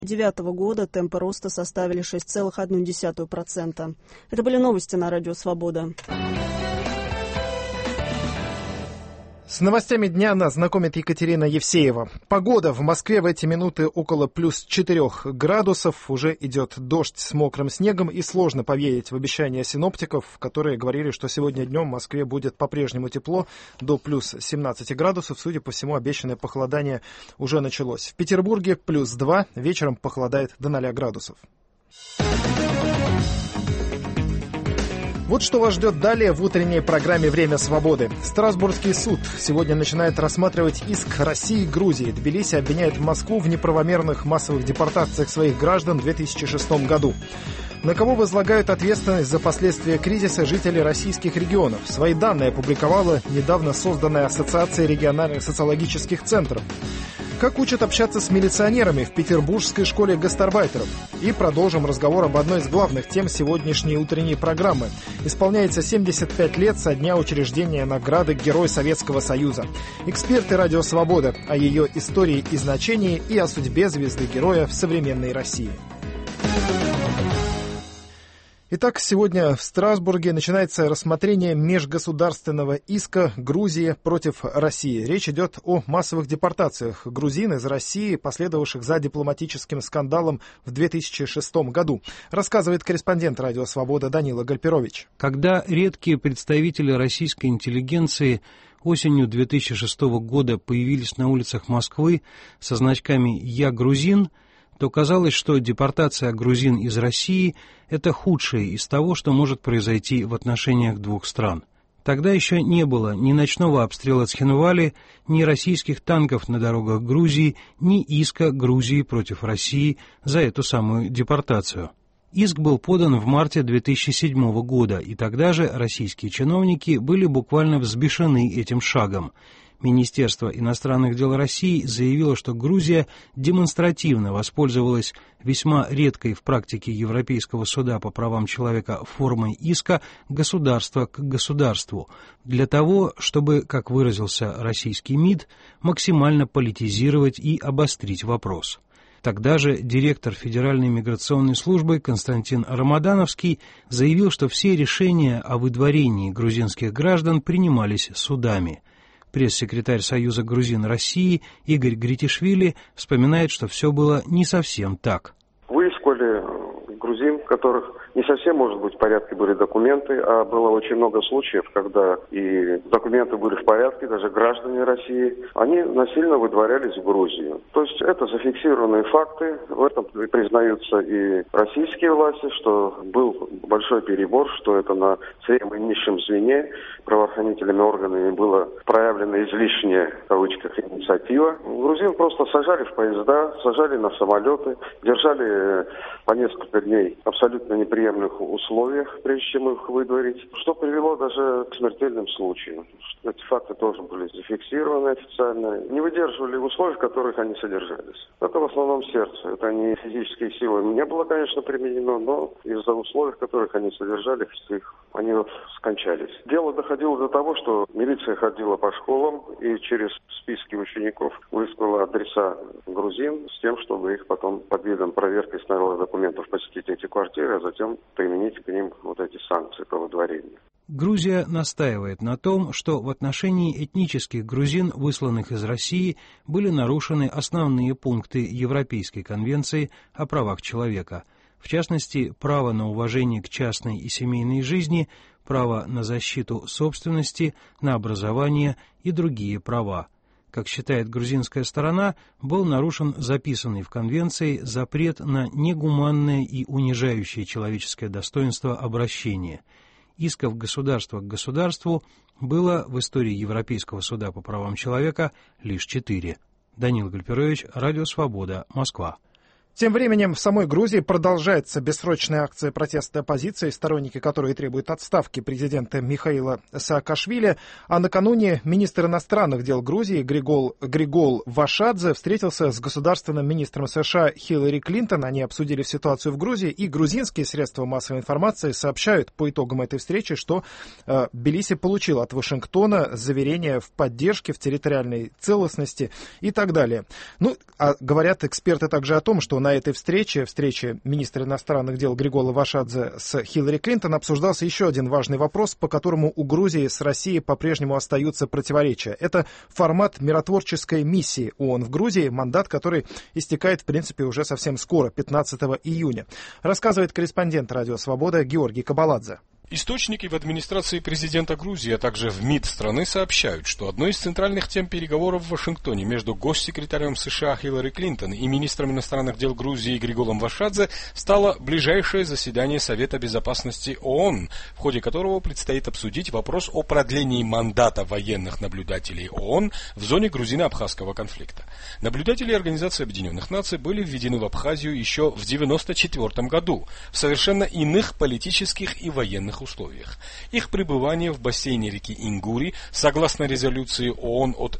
2009 года темпы роста составили 6,1%. Это были новости на Радио Свобода. С новостями дня нас знакомит Екатерина Евсеева. Погода в Москве в эти минуты около плюс 4 градусов. Уже идет дождь с мокрым снегом, и сложно поверить в обещания синоптиков, которые говорили, что сегодня днем в Москве будет по-прежнему тепло, до плюс 17 градусов. Судя по всему, обещанное похолодание уже началось. В Петербурге плюс 2, вечером похолодает до 0 градусов. Вот что вас ждет далее в утренней программе «Время свободы». Страсбургский суд сегодня начинает рассматривать иск России и Грузии. Тбилиси обвиняет Москву в неправомерных массовых депортациях своих граждан в 2006 году. На кого возлагают ответственность за последствия кризиса жители российских регионов? Свои данные опубликовала недавно созданная Ассоциация региональных социологических центров. Как учат общаться с милиционерами в петербургской школе гастарбайтеров? И продолжим разговор об одной из главных тем сегодняшней утренней программы. Исполняется 75 лет со дня учреждения награды Герой Советского Союза. Эксперты Радио Свобода о ее истории и значении и о судьбе звезды-героя в современной России. Итак, сегодня в Страсбурге начинается рассмотрение межгосударственного иска Грузии против России. Речь идет о массовых депортациях грузин из России, последовавших за дипломатическим скандалом в 2006 году. Рассказывает корреспондент Радио Свобода Данила Гальперович. Когда редкие представители российской интеллигенции осенью 2006 года появились на улицах Москвы со значками «Я грузин», то казалось, что депортация грузин из России – это худшее из того, что может произойти в отношениях двух стран. Тогда еще не было ни ночного обстрела Цхинвали, ни российских танков на дорогах Грузии, ни иска Грузии против России за эту самую депортацию. Иск был подан в марте 2007 года, и тогда же российские чиновники были буквально взбешены этим шагом. Министерство иностранных дел России заявило, что Грузия демонстративно воспользовалась весьма редкой в практике Европейского суда по правам человека формой иска государства к государству для того, чтобы, как выразился российский МИД, максимально политизировать и обострить вопрос. Тогда же директор Федеральной миграционной службы Константин Рамадановский заявил, что все решения о выдворении грузинских граждан принимались судами. Пресс-секретарь Союза грузин России Игорь Гритишвили вспоминает, что все было не совсем так. Выискали грузин, у которых не совсем, может быть, в порядке были документы, а было очень много случаев, когда и документы были в порядке, даже граждане России, они насильно выдворялись в Грузию. То есть это зафиксированные факты, в этом признаются и российские власти, что был большой перебор, что это на самом низшем звене правоохранительными органами было проявлена излишняя, в кавычках, инициатива. Грузин просто сажали в поезда, сажали на самолеты, держали по несколько дней абсолютно неприемлемых условиях, прежде чем их выдворить, что привело даже к смертельным случаям. Эти факты тоже были зафиксированы официально. Не выдерживали условий, в которых они содержались. Это в основном сердце. Это не физические силы не было, конечно, применено, но из-за условий, в которых они содержались, они скончались. Дело доходило до того, что милиция ходила по школам и через списки учеников выискивала адреса грузин с тем, чтобы их потом под видом проверки сначала документов посетить эти квартиры, а затем применить к ним вот эти санкции по выдворению. Грузия настаивает на том, что в отношении этнических грузин, высланных из России, были нарушены основные пункты Европейской конвенции о правах человека. В частности, право на уважение к частной и семейной жизни, право на защиту собственности, на образование и другие права. Как считает грузинская сторона, был нарушен записанный в Конвенции запрет на негуманное и унижающее человеческое достоинство обращение. Исков государства к государству было в истории Европейского суда по правам человека лишь 4. Данил Гальперович, Радио Свобода, Москва. Тем временем в самой Грузии продолжается бессрочная акция протеста оппозиции, сторонники которой требуют отставки президента Михаила Саакашвили. А накануне министр иностранных дел Грузии Григол Вашадзе встретился с государственным министром США Хиллари Клинтон. Они обсудили ситуацию в Грузии, и грузинские средства массовой информации сообщают по итогам этой встречи, что Тбилиси получил от Вашингтона заверение в поддержке, в территориальной целостности и так далее. А говорят эксперты также о том, что на этой встрече министра иностранных дел Григола Вашадзе с Хиллари Клинтон, обсуждался еще один важный вопрос, по которому у Грузии с Россией по-прежнему остаются противоречия. Это формат миротворческой миссии ООН в Грузии, мандат, который истекает, в принципе, уже совсем скоро, 15 июня. Рассказывает корреспондент «Радио Свобода» Георгий Кабаладзе. Источники в администрации президента Грузии, а также в МИД страны сообщают, что одной из центральных тем переговоров в Вашингтоне между госсекретарем США Хиллари Клинтон и министром иностранных дел Грузии Григолом Вашадзе стало ближайшее заседание Совета безопасности ООН, в ходе которого предстоит обсудить вопрос о продлении мандата военных наблюдателей ООН в зоне грузино-абхазского конфликта. Наблюдатели Организации Объединенных Наций были введены в Абхазию еще в 1994 году в совершенно иных политических и военных условиях. Их пребывание в бассейне реки Ингури, согласно резолюции ООН от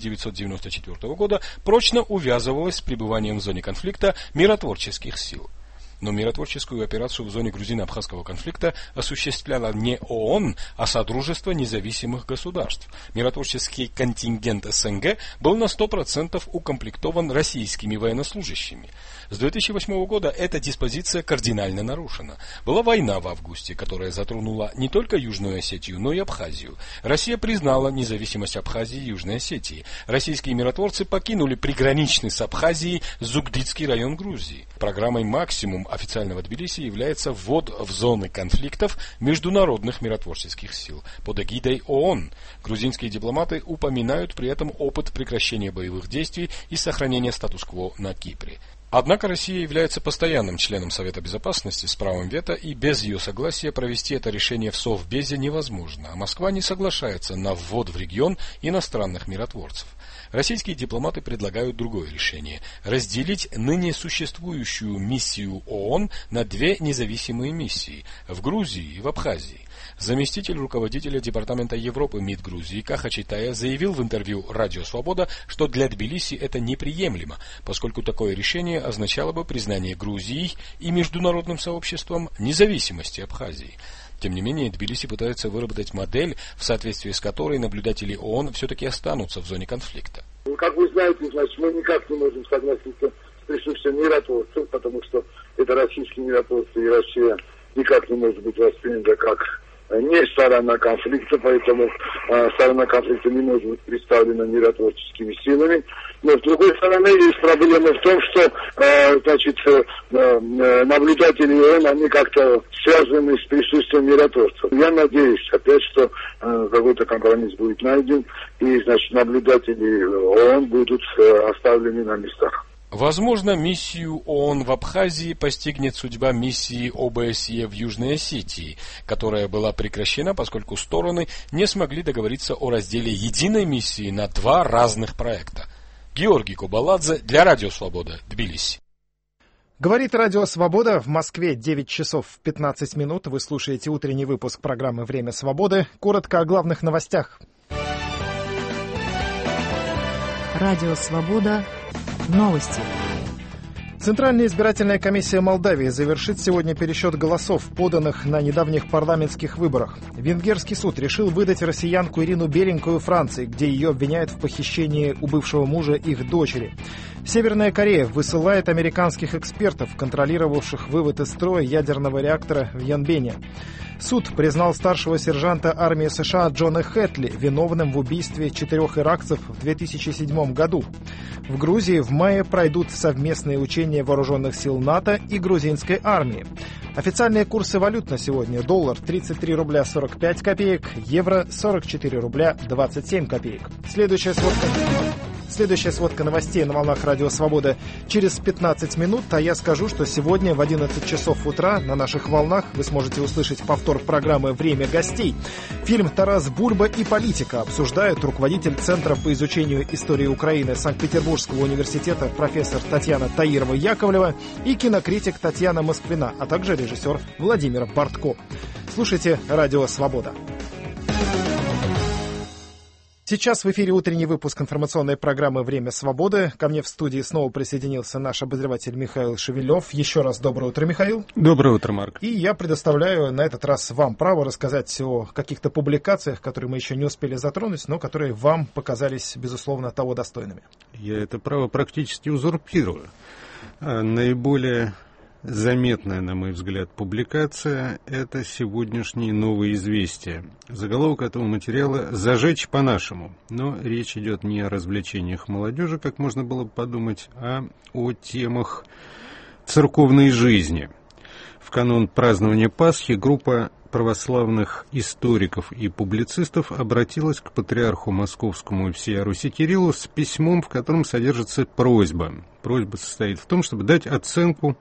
1994 года, прочно увязывалось с пребыванием в зоне конфликта миротворческих сил. Но миротворческую операцию в зоне грузино-абхазского конфликта осуществляла не ООН, а Содружество независимых государств. Миротворческий контингент СНГ был на 100% укомплектован российскими военнослужащими. С 2008 года эта диспозиция кардинально нарушена. Была война в августе, которая затронула не только Южную Осетию, но и Абхазию. Россия признала независимость Абхазии и Южной Осетии. Российские миротворцы покинули приграничный с Абхазией Зугдидский район Грузии. Программой «Максимум» официального Тбилиси является ввод в зоны конфликтов международных миротворческих сил под эгидой ООН. Грузинские дипломаты упоминают при этом опыт прекращения боевых действий и сохранения статус-кво на Кипре. Однако Россия является постоянным членом Совета Безопасности с правом вето, и без ее согласия провести это решение в Совбезе невозможно, а Москва не соглашается на ввод в регион иностранных миротворцев. Российские дипломаты предлагают другое решение – разделить ныне существующую миссию ООН на две независимые миссии – в Грузии и в Абхазии. Заместитель руководителя Департамента Европы МИД Грузии Каха Читая заявил в интервью «Радио Свобода», что для Тбилиси это неприемлемо, поскольку такое решение означало бы признание Грузией и международным сообществом независимости Абхазии. Тем не менее, Тбилиси пытается выработать модель, в соответствии с которой наблюдатели ООН все-таки останутся в зоне конфликта. Как вы знаете, значит, мы никак не можем согласиться с присутствием миротворцев, потому что это российские миротворцы, и Россия никак не может быть воспринята как не сторона конфликта, поэтому сторона конфликта не может быть представлена миротворческими силами. Но с другой стороны, есть проблема в том, что наблюдатели ООН, они как-то связаны с присутствием миротворцев. Я надеюсь, опять, что какой-то компромисс будет найден, и, значит, наблюдатели ООН будут оставлены на местах. Возможно, миссию ООН в Абхазии постигнет судьба миссии ОБСЕ в Южной Осетии, которая была прекращена, поскольку стороны не смогли договориться о разделе единой миссии на два разных проекта. Георгий Кабаладзе для Радио Свобода, Тбилиси. Говорит Радио Свобода. В Москве 9 часов 15 минут. Вы слушаете утренний выпуск программы «Время свободы». Коротко о главных новостях. Радио Свобода. Новости. Центральная избирательная комиссия Молдавии завершит сегодня пересчет голосов, поданных на недавних парламентских выборах. Венгерский суд решил выдать россиянку Ирину Беленькую Франции, где ее обвиняют в похищении у бывшего мужа их дочери. Северная Корея высылает американских экспертов, контролировавших вывод из строя ядерного реактора в Янбене. Суд признал старшего сержанта армии США Джона Хэтли виновным в убийстве 4 иракцев в 2007 году. В Грузии в мае пройдут совместные учения вооруженных сил НАТО и грузинской армии. Официальные курсы валют на сегодня: доллар 33 рубля 45 копеек, евро 44 рубля 27 копеек. Следующая сводка новостей на волнах Радио Свобода через 15 минут, а я скажу, что сегодня в 11 часов утра на наших волнах вы сможете услышать повтор программы «Время гостей». Фильм «Тарас Бульба и политика» обсуждают руководитель Центра по изучению истории Украины Санкт-Петербургского университета профессор Татьяна Таирова-Яковлева и кинокритик Татьяна Москвина, а также режиссер Владимир Бортко. Слушайте «Радио Свобода». Сейчас в эфире утренний выпуск информационной программы «Время свободы». Ко мне в студии снова присоединился наш обозреватель Михаил Шевелев. Еще раз доброе утро, Михаил. Доброе утро, Марк. И я предоставляю на этот раз вам право рассказать о каких-то публикациях, которые мы еще не успели затронуть, но которые вам показались, безусловно, того достойными. Я это право практически узурпирую. Наиболее заметная, на мой взгляд, публикация – это сегодняшние новые известия. Заголовок этого материала «Зажечь по-нашему». Но речь идет не о развлечениях молодежи, как можно было бы подумать, а о темах церковной жизни. В канун празднования Пасхи группа православных историков и публицистов обратилась к патриарху Московскому и всея Руси Кириллу с письмом, в котором содержится просьба. Просьба состоит в том, чтобы дать оценку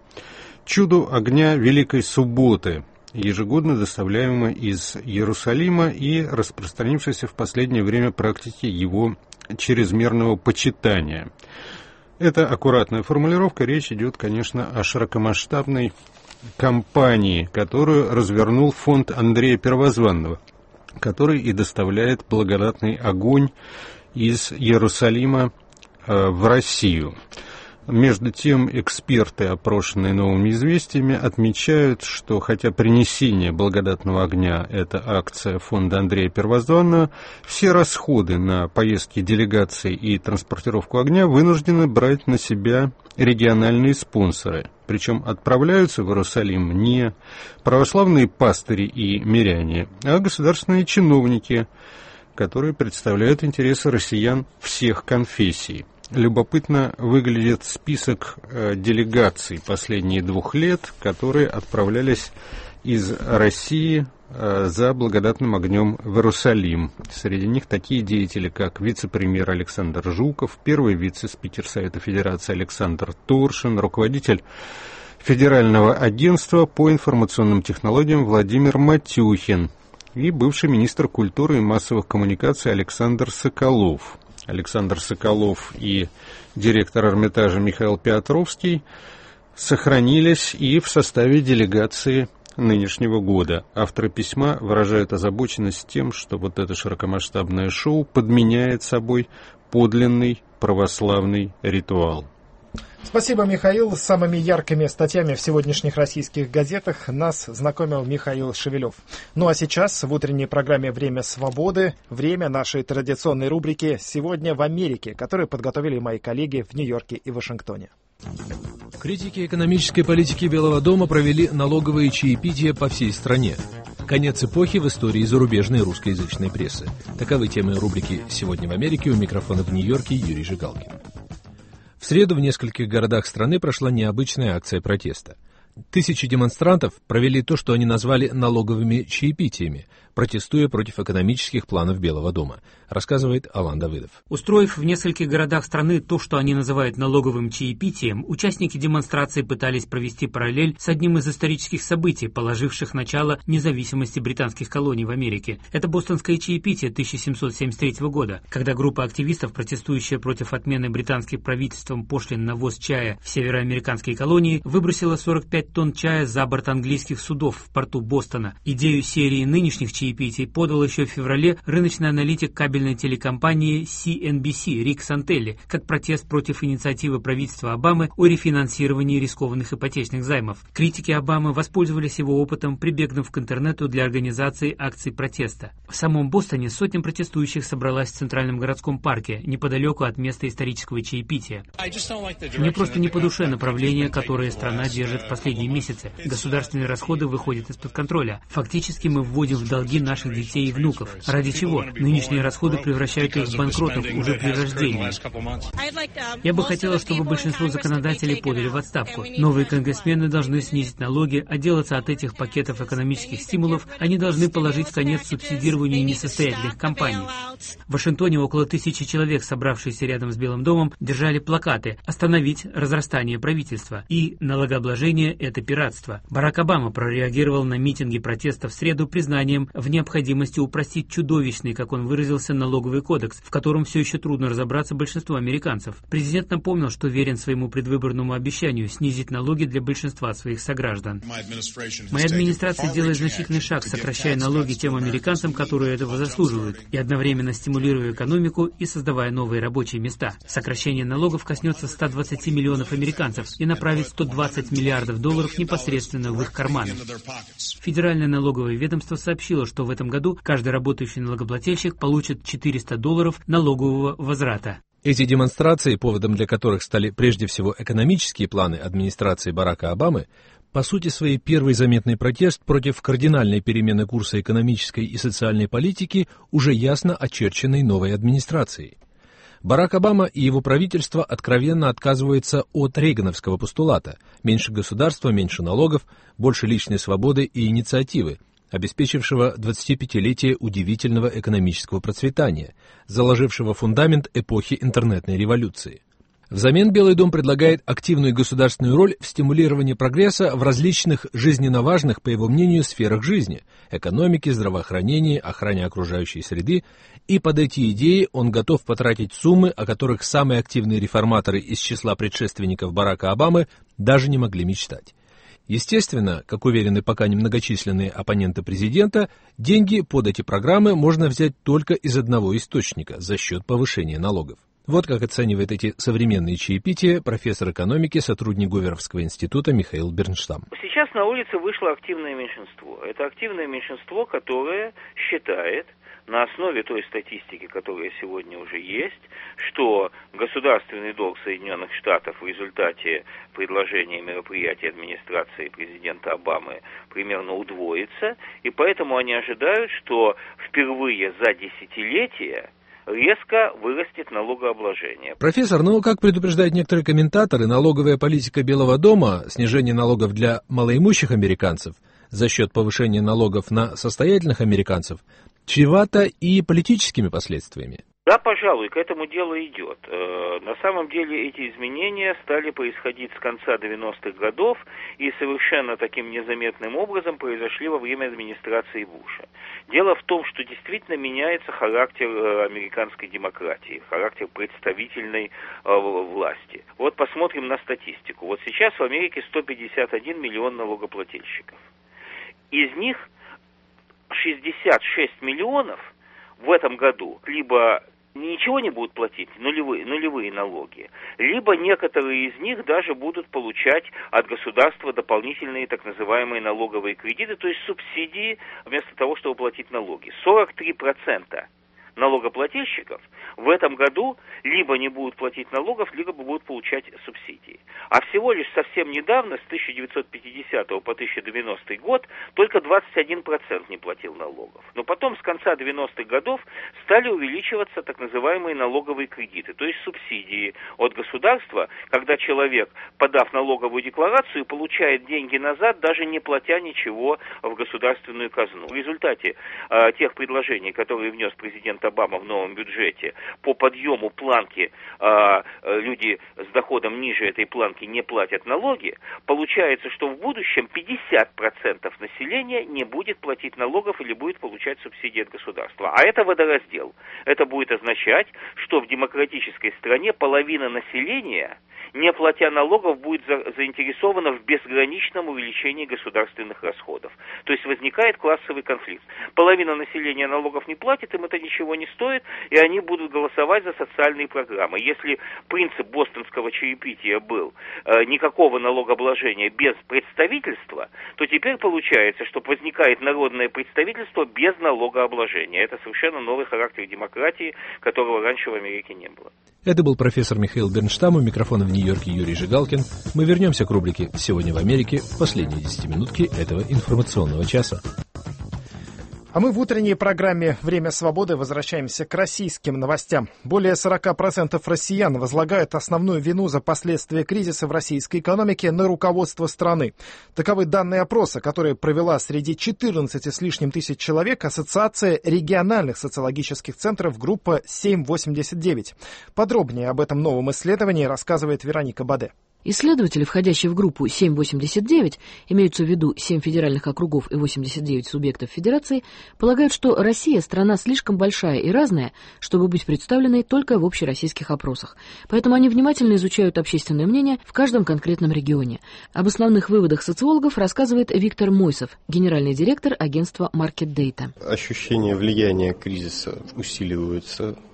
чуду огня Великой Субботы, ежегодно доставляемого из Иерусалима и распространившейся в последнее время практики его чрезмерного почитания. Это аккуратная формулировка, речь идет, конечно, о широкомасштабной кампании, которую развернул фонд Андрея Первозванного, который и доставляет благодатный огонь из Иерусалима в Россию. Между тем, эксперты, опрошенные новыми известиями, отмечают, что хотя принесение благодатного огня – это акция фонда Андрея Первозванного, все расходы на поездки делегаций и транспортировку огня вынуждены брать на себя региональные спонсоры. Причем отправляются в Иерусалим не православные пастыри и миряне, а государственные чиновники, которые представляют интересы россиян всех конфессий. Любопытно выглядит список делегаций последние 2 лет, которые отправлялись из России за благодатным огнем в Иерусалим. Среди них такие деятели, как вице-премьер Александр Жуков, первый вице-спикер Совета Федерации Александр Торшин, руководитель Федерального агентства по информационным технологиям Владимир Матюхин и бывший министр культуры и массовых коммуникаций Александр Соколов. Александр Соколов и директор Эрмитажа Михаил Петровский сохранились и в составе делегации нынешнего года. Авторы письма выражают озабоченность тем, что вот это широкомасштабное шоу подменяет собой подлинный православный ритуал. Спасибо, Михаил. С самыми яркими статьями в сегодняшних российских газетах нас знакомил Михаил Шевелев. Ну а сейчас в утренней программе «Время свободы» время нашей традиционной рубрики «Сегодня в Америке», которую подготовили мои коллеги в Нью-Йорке и Вашингтоне. Критики экономической политики Белого дома провели налоговые чаепития по всей стране. Конец эпохи в истории зарубежной русскоязычной прессы. Таковы темы рубрики «Сегодня в Америке». У микрофона в Нью-Йорке Юрий Жигалкин. В среду в нескольких городах страны прошла необычная акция протеста. Тысячи демонстрантов провели то, что они назвали налоговыми чаепитиями, протестуя против экономических планов Белого дома, рассказывает Алан Давыдов. Устроив в нескольких городах страны то, что они называют налоговым чаепитием, участники демонстрации пытались провести параллель с одним из исторических событий, положивших начало независимости британских колоний в Америке. Это бостонское чаепитие 1773 года, когда группа активистов, протестующая против отмены британским правительством пошлин на ввоз чая в североамериканские колонии, выбросила 45 тонн чая за борт английских судов в порту Бостона. Идею серии нынешних чаепитий подал еще в феврале рыночный аналитик кабельной телекомпании CNBC Рик Сантелли как протест против инициативы правительства Обамы о рефинансировании рискованных ипотечных займов. Критики Обамы воспользовались его опытом, прибегнув к интернету для организации акций протеста. В самом Бостоне сотня протестующих собралась в Центральном городском парке, неподалеку от места исторического чаепития. Мне просто не по душе направление, которое страна держит в последние месяцы. Государственные расходы выходят из-под контроля. Фактически мы вводим в долги наших детей и внуков. Ради чего? Нынешние расходы превращают их в банкротов уже при рождении. Я бы хотела, чтобы большинство законодателей подали в отставку. Новые конгрессмены должны снизить налоги, отделаться от этих пакетов экономических стимулов. Они должны положить конец субсидированию несостоятельных компаний. В Вашингтоне около 1000 человек, собравшиеся рядом с Белым домом, держали плакаты «Остановить разрастание правительства» и «Налогообложение – это пиратство». Барак Обама прореагировал на митинги протеста в среду признанием в необходимости упростить чудовищный, как он выразился, налоговый кодекс, в котором все еще трудно разобраться большинству американцев. Президент напомнил, что верен своему предвыборному обещанию снизить налоги для большинства своих сограждан. Моя администрация делает значительный шаг, сокращая налоги тем американцам, которые этого заслуживают, и одновременно стимулируя экономику и создавая новые рабочие места. Сокращение налогов коснется 120 миллионов американцев и направит 120 миллиардов долларов непосредственно в их карманы. Федеральное налоговое ведомство сообщило, что в этом году каждый работающий налогоплательщик получит $400 налогового возврата. Эти демонстрации, поводом для которых стали прежде всего экономические планы администрации Барака Обамы, по сути своей первый заметный протест против кардинальной перемены курса экономической и социальной политики уже ясно очерченной новой администрацией. Барак Обама и его правительство откровенно отказываются от рейгановского постулата «меньше государства, меньше налогов, больше личной свободы и инициативы», обеспечившего 25-летие удивительного экономического процветания, заложившего фундамент эпохи интернетной революции. Взамен Белый дом предлагает активную государственную роль в стимулировании прогресса в различных жизненно важных, по его мнению, сферах жизни – экономике, здравоохранении, охране окружающей среды, и под эти идеи он готов потратить суммы, о которых самые активные реформаторы из числа предшественников Барака Обамы даже не могли мечтать. Естественно, как уверены пока немногочисленные оппоненты президента, деньги под эти программы можно взять только из одного источника – за счет повышения налогов. Вот как оценивает эти современные чаепития профессор экономики, сотрудник Говерловского института Михаил Бернштам. Сейчас на улице вышло активное меньшинство. Это активное меньшинство, которое считает, на основе той статистики, которая сегодня уже есть, что государственный долг Соединенных Штатов в результате предложения мероприятий администрации президента Обамы примерно удвоится, и поэтому они ожидают, что впервые за десятилетия резко вырастет налогообложение. Профессор, как предупреждают некоторые комментаторы, налоговая политика Белого дома, снижение налогов для малоимущих американцев за счет повышения налогов на состоятельных американцев, чревато и политическими последствиями. Да, пожалуй, к этому дело идет. На самом деле эти изменения стали происходить с конца 90-х годов и совершенно таким незаметным образом произошли во время администрации Буша. Дело в том, что действительно меняется характер американской демократии, характер представительной власти. Вот посмотрим на статистику. Вот сейчас в Америке 151 миллион налогоплательщиков. Из них 66 миллионов в этом году либо ничего не будут платить, нулевые налоги, либо некоторые из них даже будут получать от государства дополнительные так называемые налоговые кредиты, то есть субсидии вместо того, чтобы платить налоги. 43% налогоплательщиков в этом году либо не будут платить налогов, либо будут получать субсидии. А всего лишь совсем недавно, с 1950 по 1990 год, только 21% не платил налогов. Но потом, с конца 90-х годов, стали увеличиваться так называемые налоговые кредиты, то есть субсидии от государства, когда человек, подав налоговую декларацию, получает деньги назад, даже не платя ничего в государственную казну. В результате тех предложений, которые внес президент Обама в новом бюджете по подъему планки, люди с доходом ниже этой планки не платят налоги, получается, что в будущем 50% населения не будет платить налогов или будет получать субсидии от государства. А это водораздел. Это будет означать, что в демократической стране половина населения, не платя налогов, будет заинтересована в безграничном увеличении государственных расходов. То есть возникает классовый конфликт. Половина населения налогов не платит, им это ничего не стоит, и они будут голосовать за социальные программы. Если принцип бостонского чаепития был никакого налогообложения без представительства, то теперь получается, что возникает народное представительство без налогообложения. Это совершенно новый характер демократии, которого раньше в Америке не было. Это был профессор Михаил Бернштам, у микрофона в Нью-Йорке Юрий Жигалкин. Мы вернемся к рубрике «Сегодня в Америке» в последние 10 минутки этого информационного часа. А мы в утренней программе «Время свободы» возвращаемся к российским новостям. Более 40% россиян возлагают основную вину за последствия кризиса в российской экономике на руководство страны. Таковы данные опроса, которые провела среди 14 с лишним тысяч человек Ассоциация региональных социологических центров группа 789. Подробнее об этом новом исследовании рассказывает Вероника Баде. Исследователи, входящие в группу 789, имеются в виду 7 федеральных округов и 89 субъектов федерации, полагают, что Россия – страна слишком большая и разная, чтобы быть представленной только в общероссийских опросах. Поэтому они внимательно изучают общественное мнение в каждом конкретном регионе. Об основных выводах социологов рассказывает Виктор Мойсов, генеральный директор агентства Market Data. Ощущение влияния кризиса усиливается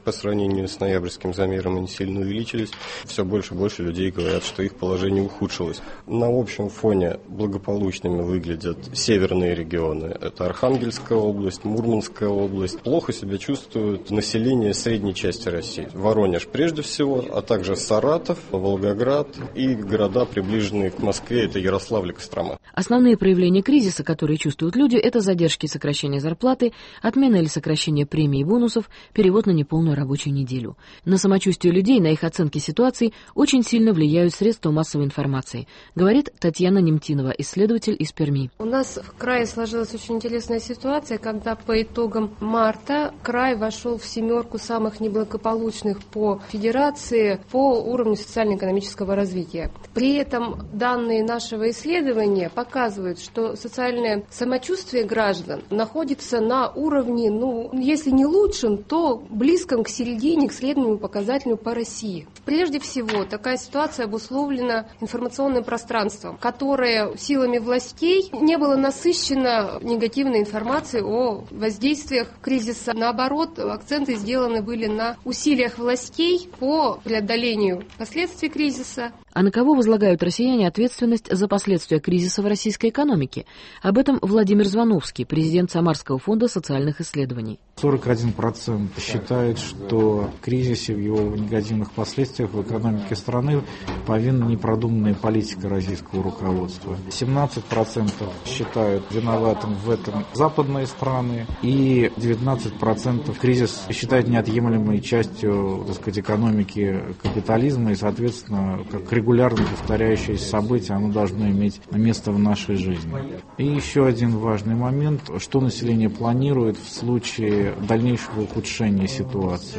По сравнению с ноябрьским замером они сильно увеличились. Все больше и больше людей говорят, что их положение ухудшилось. На общем фоне благополучными выглядят северные регионы. Это Архангельская область, Мурманская область. Плохо себя чувствует население средней части России. Воронеж прежде всего, а также Саратов, Волгоград и города, приближенные к Москве, это Ярославль, Кострома. Основные проявления кризиса, которые чувствуют люди, это задержки и сокращения зарплаты, отмена или сокращение премий и бонусов, перевод на неполную рабочую неделю. На самочувствие людей, на их оценки ситуаций очень сильно влияют средства массовой информации, говорит Татьяна Немтинова, исследователь из Перми. У нас в крае сложилась очень интересная ситуация, когда по итогам марта край вошел в 7 самых неблагополучных по федерации по уровню социально-экономического развития. При этом данные нашего исследования показывают, что социальное самочувствие граждан находится на уровне, если не лучшем, то близком к середине, к среднему показателю по России. Прежде всего, такая ситуация обусловлена информационным пространством, которое силами властей не было насыщено негативной информацией о воздействиях кризиса. Наоборот, акценты сделаны были на усилиях властей по преодолению последствий кризиса. А на кого возлагают россияне ответственность за последствия кризиса в российской экономике? Об этом Владимир Звановский, президент Самарского фонда социальных исследований. 41% считают, что в кризисе, в его негативных последствиях в экономике страны повинна непродуманная политика российского руководства. 17% считают виноватым в этом западные страны, и 19% кризис считают неотъемлемой частью, экономики капитализма, и, соответственно, как регулярно повторяющееся событие, оно должно иметь место в нашей жизни. И еще один важный момент, что население планирует в случае дальнейшего ухудшения ситуации.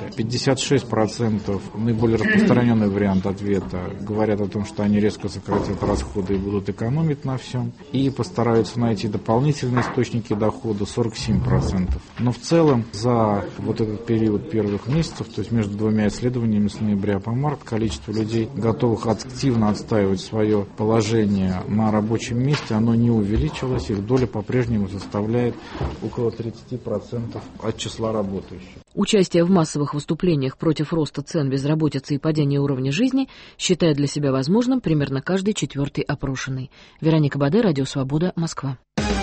56% наиболее распространенный вариант ответа говорят о том, что они резко сократят расходы и будут экономить на всем, и постараются найти дополнительные источники дохода 47%. Но в целом за вот этот период первых месяцев, то есть между двумя исследованиями с ноября по март, количество людей, готовых активно отстаивать свое положение на рабочем месте, оно не увеличилось, их доля по-прежнему составляет около 30% от числа работающих. Участие в массовых выступлениях против роста цен, безработицы и падения уровня жизни считает для себя возможным примерно каждый 4-й опрошенный. Вероника Баде, Радио Свобода, Москва.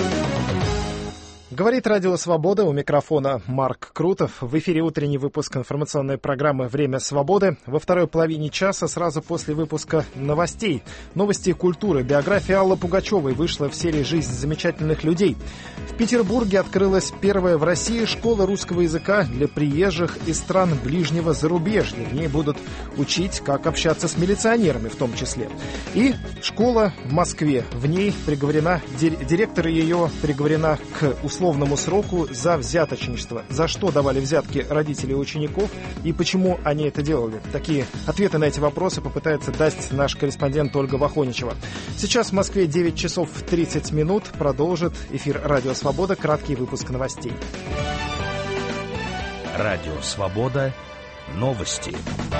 Говорит Радио Свобода, у микрофона Марк Крутов. В эфире утренний выпуск информационной программы «Время свободы». Во второй половине часа, сразу после выпуска новостей. Новости культуры. Биография Аллы Пугачевой вышла в серии «Жизнь замечательных людей». В Петербурге открылась первая в России школа русского языка для приезжих из стран ближнего зарубежья. В ней будут учить, как общаться с милиционерами в том числе. И школа в Москве. В ней приговорена, директор ее приговорена к условному сроку за взяточничество. За что давали взятки родители учеников и почему они это делали? Такие ответы на эти вопросы попытается дать наш корреспондент Ольга Вахоничева. Сейчас в Москве 9 часов 30 минут. Продолжит эфир Радио Свобода. Краткий выпуск новостей. Радио Свобода. Новости.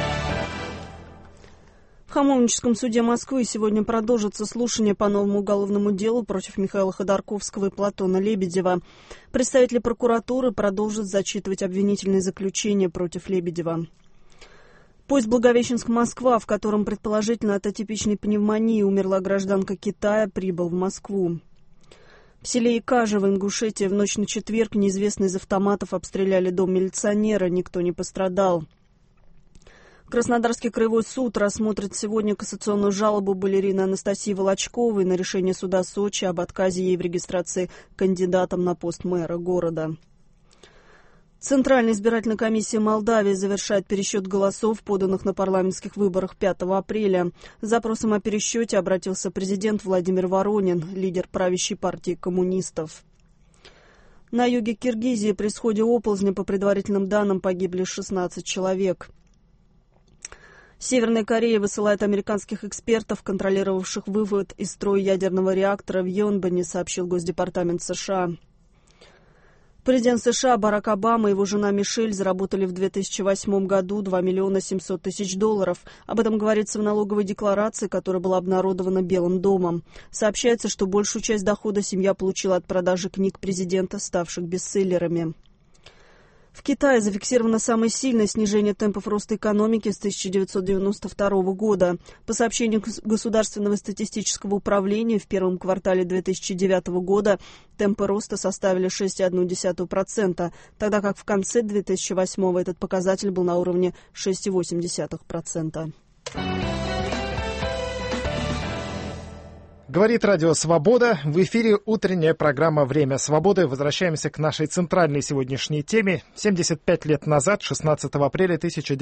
В Хамовническом суде Москвы сегодня продолжится слушание по новому уголовному делу против Михаила Ходорковского и Платона Лебедева. Представители прокуратуры продолжат зачитывать обвинительные заключения против Лебедева. Поезд Благовещенск-Москва, в котором предположительно от атипичной пневмонии умерла гражданка Китая, прибыл в Москву. В селе Икажево, Ингушетия, в ночь на четверг неизвестные из автоматов обстреляли дом милиционера, никто не пострадал. Краснодарский краевой суд рассмотрит сегодня кассационную жалобу балерины Анастасии Волочковой на решение суда Сочи об отказе ей в регистрации кандидатом на пост мэра города. Центральная избирательная комиссия Молдавии завершает пересчет голосов, поданных на парламентских выборах 5 апреля. С запросом о пересчете обратился президент Владимир Воронин, лидер правящей партии коммунистов. На юге Киргизии при сходе оползня, по предварительным данным, погибли 16 человек. Северная Корея высылает американских экспертов, контролировавших вывод из строя ядерного реактора в Йонбане, сообщил Госдепартамент США. Президент США Барак Обама и его жена Мишель заработали в 2008 году $2 700 000. Об этом говорится в налоговой декларации, которая была обнародована Белым домом. Сообщается, что большую часть дохода семья получила от продажи книг президента, ставших бестселлерами. В Китае зафиксировано самое сильное снижение темпов роста экономики с 1992 года. По сообщению Государственного статистического управления, в первом квартале 2009 года темпы роста составили 6,1%, тогда как в конце 2008 этот показатель был на уровне 6,8%. Говорит Радио Свобода. В эфире утренняя программа «Время свободы». Возвращаемся к нашей центральной сегодняшней теме. 75 лет назад, 16 апреля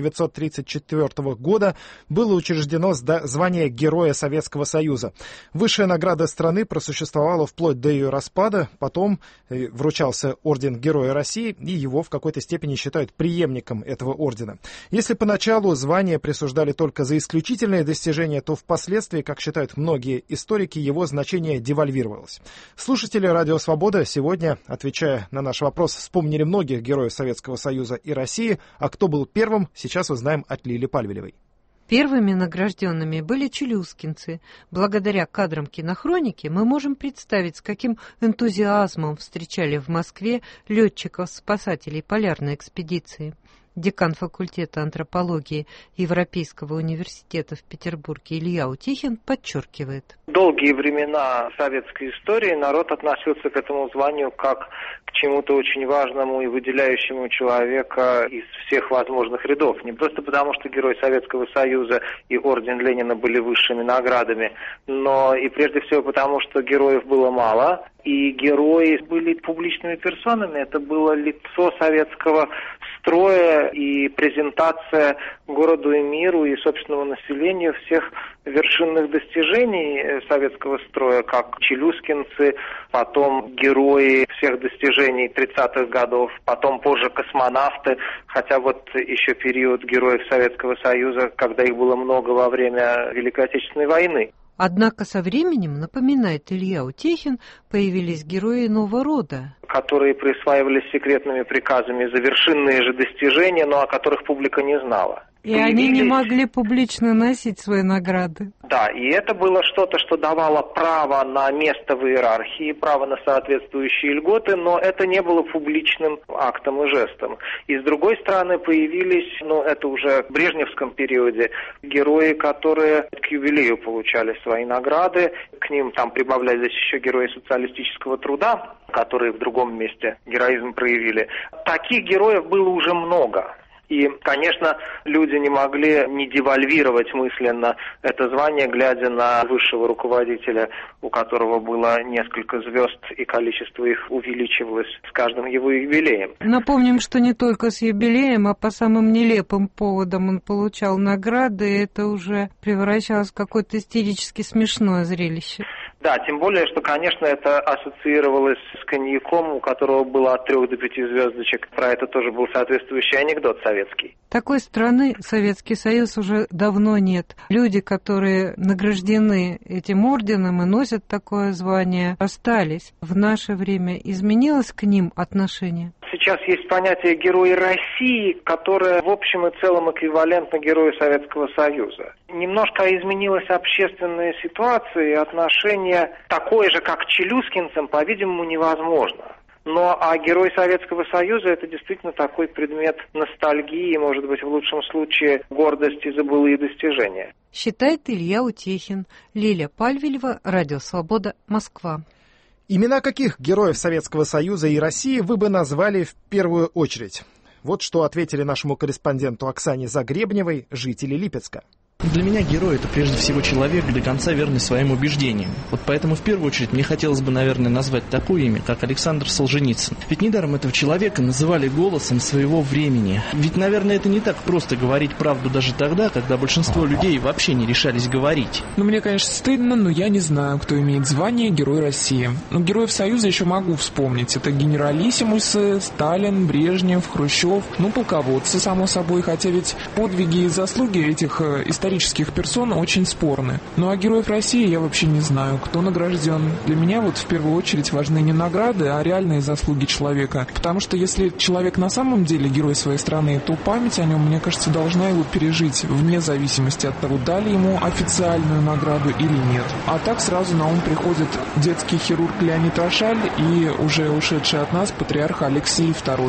1934 года, было учреждено звание Героя Советского Союза. Высшая награда страны просуществовала вплоть до ее распада. Потом вручался орден Героя России, и его в какой-то степени считают преемником этого ордена. Если поначалу звание присуждали только за исключительные достижения, то впоследствии, как считают многие историки, его значение девальвировалось. Слушатели Радио Свобода сегодня, отвечая на наш вопрос, вспомнили многих героев Советского Союза и России, а кто был первым, сейчас узнаем от Лили Пальвелевой. Первыми награжденными были челюскинцы. Благодаря кадрам кинохроники мы можем представить, с каким энтузиазмом встречали в Москве летчиков-спасателей полярной экспедиции. Декан факультета антропологии Европейского университета в Петербурге Илья Утихин подчеркивает. Долгие времена советской истории народ относился к этому званию как к чему-то очень важному и выделяющему человека из всех возможных рядов. Не просто потому, что Герой Советского Союза и орден Ленина были высшими наградами, но и прежде всего потому, что героев было мало, и герои были публичными персонами. Это было лицо советского строя и презентация городу и миру и собственному населению всех вершинных достижений советского строя, как челюскинцы, потом герои всех достижений 30-х годов, потом позже космонавты, хотя вот еще период героев Советского Союза, когда их было много во время Великой Отечественной войны. Однако со временем, напоминает Илья Утехин, появились герои иного рода, которые присваивались секретными приказами за вершинные же достижения, но о которых публика не знала. И они не могли публично носить свои награды. Да, и это было что-то, что давало право на место в иерархии, право на соответствующие льготы, но это не было публичным актом и жестом. И с другой стороны появились, это уже в брежневском периоде, герои, которые к юбилею получали свои награды, к ним там прибавлялись еще герои социалистического труда, которые в другом месте героизм проявили. Таких героев было уже много. И, конечно, люди не могли не девальвировать мысленно это звание, глядя на высшего руководителя, у которого было несколько звезд, и количество их увеличивалось с каждым его юбилеем. Напомним, что не только с юбилеем, а по самым нелепым поводам он получал награды, и это уже превращалось в какое-то истерически смешное зрелище. Да, тем более, что, конечно, это ассоциировалось с коньяком, у которого было от 3 до 5 звездочек. Про это тоже был соответствующий анекдот советский. Такой страны Советский Союз уже давно нет. Люди, которые награждены этим орденом и носят такое звание, остались. В наше время изменилось к ним отношение? Сейчас есть понятие «Герой России», которое в общем и целом эквивалентно Герою Советского Союза. Немножко изменилась общественная ситуация, и отношение такое же, как к челюскинцам, по-видимому, невозможно. Но Герой Советского Союза – это действительно такой предмет ностальгии, может быть, в лучшем случае гордости за былые достижения. Считает Илья Утехин. Лилия Пальвелева, Радио Свобода, Москва. Имена каких героев Советского Союза и России вы бы назвали в первую очередь? Вот что ответили нашему корреспонденту Оксане Загребневой жители Липецка. Для меня герой – это прежде всего человек, до конца верный своим убеждениям. Вот поэтому в первую очередь мне хотелось бы, наверное, назвать такое имя, как Александр Солженицын. Ведь недаром этого человека называли голосом своего времени. Ведь, наверное, это не так просто говорить правду даже тогда, когда большинство людей вообще не решались говорить. Мне, конечно, стыдно, но я не знаю, кто имеет звание Герой России. Но Героев Союза еще могу вспомнить. Это генералиссимусы, Сталин, Брежнев, Хрущев, полководцы, само собой, хотя ведь подвиги и заслуги этих исторических персон очень спорны. Ну а героев России я вообще не знаю, кто награжден. Для меня в первую очередь важны не награды, а реальные заслуги человека. Потому что если человек на самом деле герой своей страны, то память о нем, мне кажется, должна его пережить вне зависимости от того, дали ему официальную награду или нет. А так сразу на ум приходит детский хирург Леонид Рошаль и уже ушедший от нас патриарх Алексей II.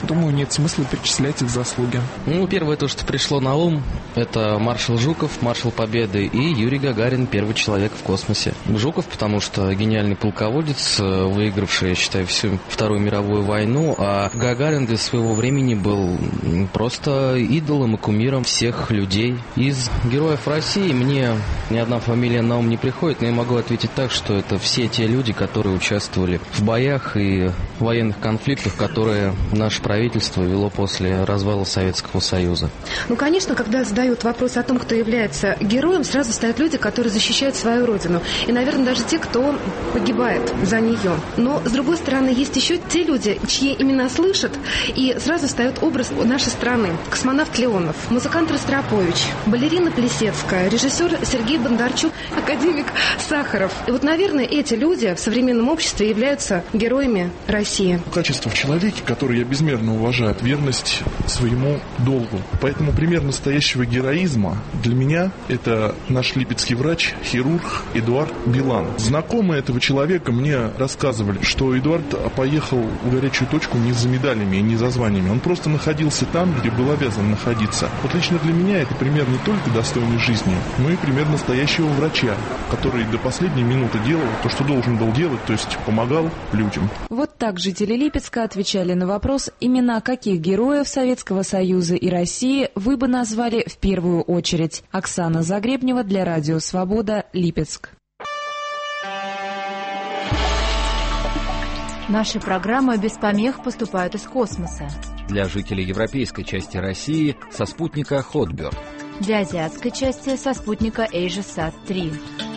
думаю, нет смысла перечислять их заслуги. Первое, то, что пришло на ум, это маршал Жуков, маршал Победы, и Юрий Гагарин, первый человек в космосе. Жуков, потому что гениальный полководец, выигравший, я считаю, всю Вторую мировую войну, а Гагарин для своего времени был просто идолом и кумиром всех людей. Из героев России мне ни одна фамилия на ум не приходит, но я могу ответить так, что это все те люди, которые участвовали в боях и военных конфликтах, которые наше правительство вело после развала Советского Союза. Конечно, когда задают вопрос о том, кто является героем, сразу стоят люди, которые защищают свою родину. И, наверное, даже те, кто погибает за нее. Но, с другой стороны, есть еще те люди, чьи имена слышат, и сразу встает образ нашей страны. Космонавт Леонов, музыкант Ростропович, балерина Плесецкая, режиссер Сергей Бондарчук, академик Сахаров. И наверное, эти люди в современном обществе являются героями России. Качество в человеке, которое я безмерно уважаю, верность своему долгу. Поэтому пример настоящего героизма для меня это наш липецкий врач, хирург Эдуард Билан. Знакомые этого человека мне рассказывали, что Эдуард поехал в горячую точку не за медалями и не за званиями. Он просто находился там, где был обязан находиться. Лично для меня это пример не только достойной жизни, но и пример настоящего врача, который до последней минуты делал то, что должен был делать, то есть помогал людям. Так жители Липецка отвечали на вопрос, имена каких героев Советского Союза и России вы бы назвали в первую очередь. Оксана Загребнева для Радио Свобода, Липецк. Наши программы без помех поступают из космоса. Для жителей европейской части России со спутника Hotbird. Для азиатской части со спутника AsiaSat-3.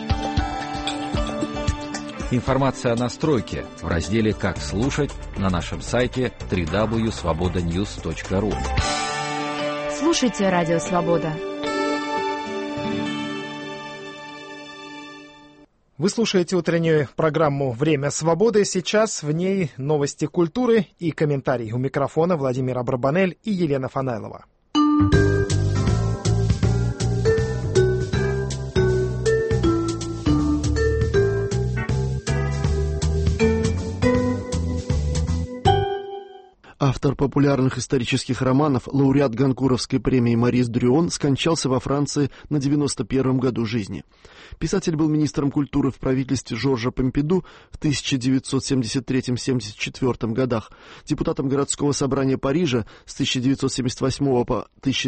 Информация о настройке в разделе «Как слушать» на нашем сайте www.svobodanews.ru. Слушайте Радио Свобода. Вы слушаете утреннюю программу «Время свободы». Сейчас в ней новости культуры и комментарии. У микрофона Владимир Абрабанель и Елена Фанайлова. Автор популярных исторических романов, лауреат Гонкуровской премии Марис Дрюон скончался во Франции на 91-м году жизни. Писатель был министром культуры в правительстве Жоржа Помпиду в 1973-74 годах, депутатом городского собрания Парижа с 1978 по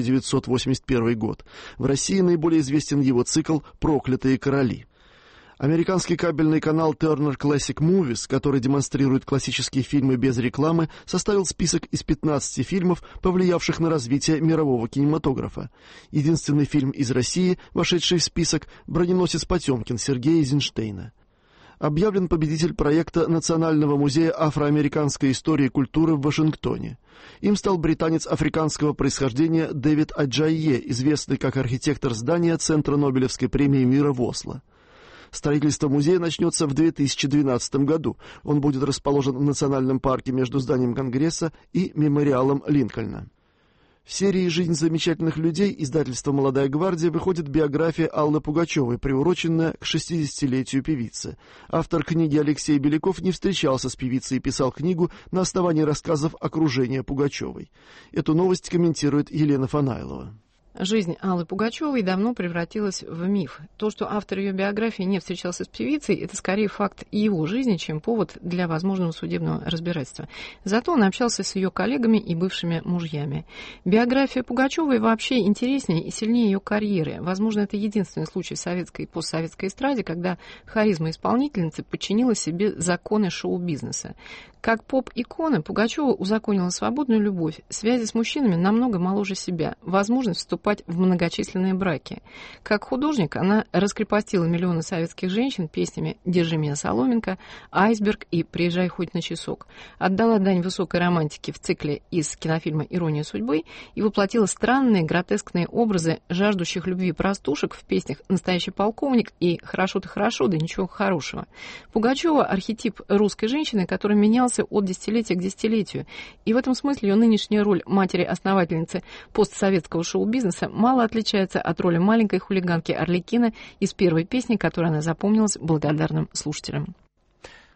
1981 год. В России наиболее известен его цикл «Проклятые короли». Американский кабельный канал Turner Classic Movies, который демонстрирует классические фильмы без рекламы, составил список из 15 фильмов, повлиявших на развитие мирового кинематографа. Единственный фильм из России, вошедший в список, «Броненосец Потемкин» Сергея Эйзенштейна. Объявлен победитель проекта Национального музея афроамериканской истории и культуры в Вашингтоне. Им стал британец африканского происхождения Дэвид Аджайе, известный как архитектор здания Центра Нобелевской премии мира в Осло. Строительство музея начнется в 2012 году. Он будет расположен в Национальном парке между зданием Конгресса и мемориалом Линкольна. В серии «Жизнь замечательных людей» издательства «Молодая гвардия» выходит биография Аллы Пугачевой, приуроченная к 60-летию певицы. Автор книги Алексей Беляков не встречался с певицей и писал книгу на основании рассказов окружения Пугачевой. Эту новость комментирует Елена Фанайлова. Жизнь Аллы Пугачевой давно превратилась в миф. То, что автор ее биографии не встречался с певицей, это скорее факт его жизни, чем повод для возможного судебного разбирательства. Зато он общался с ее коллегами и бывшими мужьями. Биография Пугачевой вообще интереснее и сильнее ее карьеры. Возможно, это единственный случай в советской и постсоветской эстраде, когда харизма исполнительницы подчинила себе законы шоу-бизнеса. Как поп-икона Пугачева узаконила свободную любовь, связи с мужчинами намного моложе себя, возможность вступать в многочисленные браки. Как художник она раскрепостила миллионы советских женщин песнями «Держи меня, Соломенко», «Айсберг» и «Приезжай хоть на часок». Отдала дань высокой романтике в цикле из кинофильма «Ирония судьбы» и воплотила странные гротескные образы жаждущих любви простушек в песнях «Настоящий полковник» и «Хорошо-то хорошо, да ничего хорошего». Пугачева – архетип русской женщины, который менялся от десятилетия к десятилетию. И в этом смысле ее нынешняя роль матери-основательницы постсоветского шоу-бизнеса мало отличается от роли маленькой хулиганки Арлекино из первой песни, которой она запомнилась благодарным слушателям.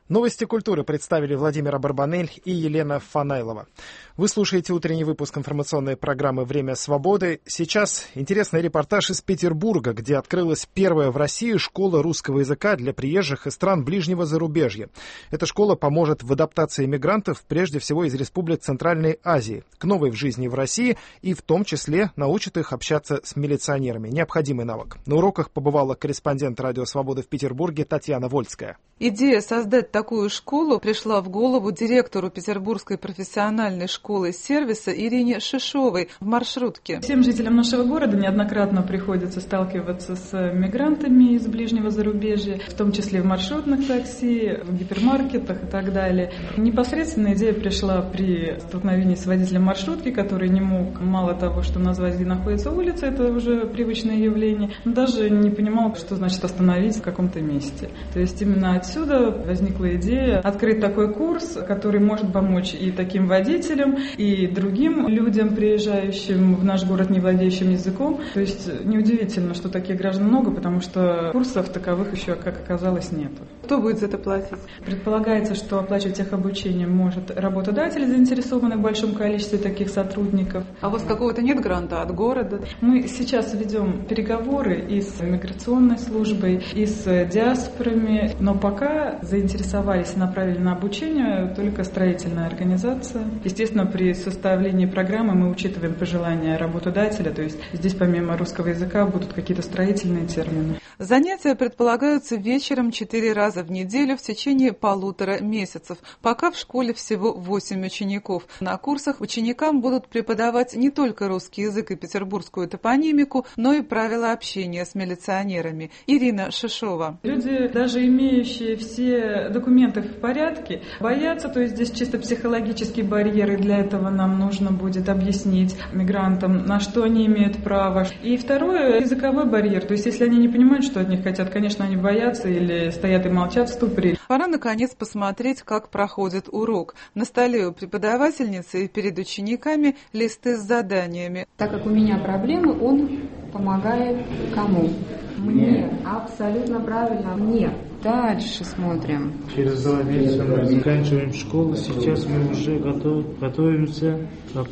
Новости культуры представили Владимир Барбанель и Елена Фанайлова. Вы слушаете утренний выпуск информационной программы «Время свободы». Сейчас интересный репортаж из Петербурга, где открылась первая в России школа русского языка для приезжих из стран ближнего зарубежья. Эта школа поможет в адаптации мигрантов, прежде всего из республик Центральной Азии, к новой в жизни в России и в том числе научит их общаться с милиционерами. Необходимый навык. На уроках побывала корреспондент «Радио Свобода» в Петербурге Татьяна Вольская. Идея создать такую школу пришла в голову директору Петербургской профессиональной школы сервиса Ирине Шишовой в маршрутке. Всем жителям нашего города неоднократно приходится сталкиваться с мигрантами из ближнего зарубежья, в том числе в маршрутных такси, в гипермаркетах и так далее. Непосредственно идея пришла при столкновении с водителем маршрутки, который не мог, мало того, что назвать, где находится улица, это уже привычное явление, но даже не понимал, что значит остановить в каком-то месте. То есть именно отсюда возникла идея открыть такой курс, который может помочь и таким водителям, и другим людям, приезжающим в наш город, не владеющим языком. То есть неудивительно, что таких граждан много, потому что курсов таковых еще, как оказалось, нет. Кто будет за это платить? Предполагается, что оплачивать их обучение может работодатель, заинтересованный в большом количестве таких сотрудников. А у вас какого-то нет гранта от города? Мы сейчас ведем переговоры и с миграционной службой, и с диаспорами, но пока заинтересовались и направили на обучение только строительная организация. Естественно, при составлении программы мы учитываем пожелания работодателя, то есть здесь помимо русского языка будут какие-то строительные термины. Занятия предполагаются вечером 4 раза в неделю в течение 1,5 месяцев. Пока в школе всего 8 учеников. На курсах ученикам будут преподавать не только русский язык и петербургскую топонимику, но и правила общения с милиционерами. Ирина Шишова. Люди, даже имеющие все документы в порядке, боятся, то есть здесь чисто психологические барьеры, для этого нам нужно будет объяснить мигрантам, на что они имеют право. И второе, языковой барьер, то есть если они не понимают, что от них хотят, конечно, они боятся или стоят и молчат в ступоре. Пора, наконец, посмотреть, как проходит урок. На столе у преподавательницы и перед учениками листы с заданиями. Так как у меня проблемы, он помогает кому? Мне. Абсолютно правильно. Мне. Дальше смотрим. Через 2 месяца мы заканчиваем школу. Сейчас мы уже готовимся